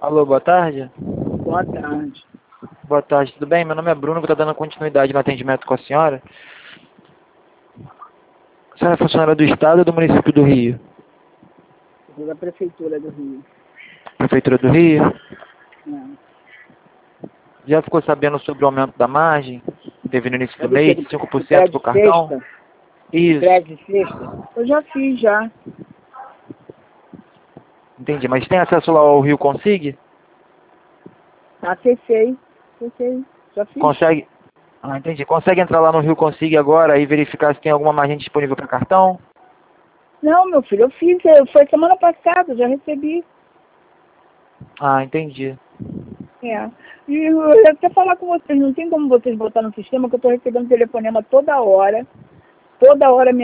Alô, boa tarde. Boa tarde. Boa tarde, tudo bem? Meu nome é Bruno, vou estar dando continuidade no atendimento com a senhora. A senhora é funcionária do Estado ou do município do Rio? Sou da Prefeitura do Rio. Prefeitura do Rio? Não. Já ficou sabendo sobre o aumento da margem? Teve no início do É do quê? mês, Do 5% crédito pro cartão? sexta? Isso, Crédito sexta? Eu já fiz, já. entendi. Mas tem acesso lá ao Rio Consig? Acessei. Já fiz. Consegue? Ah, entendi. Consegue entrar lá no Rio Consig agora e verificar se tem alguma margem disponível para cartão? Não, meu filho, eu fiz. Foi semana passada, já recebi. Ah, entendi. É. E eu ia até falar com vocês, não tem como vocês botar no sistema que eu estou recebendo telefonema toda hora. Toda hora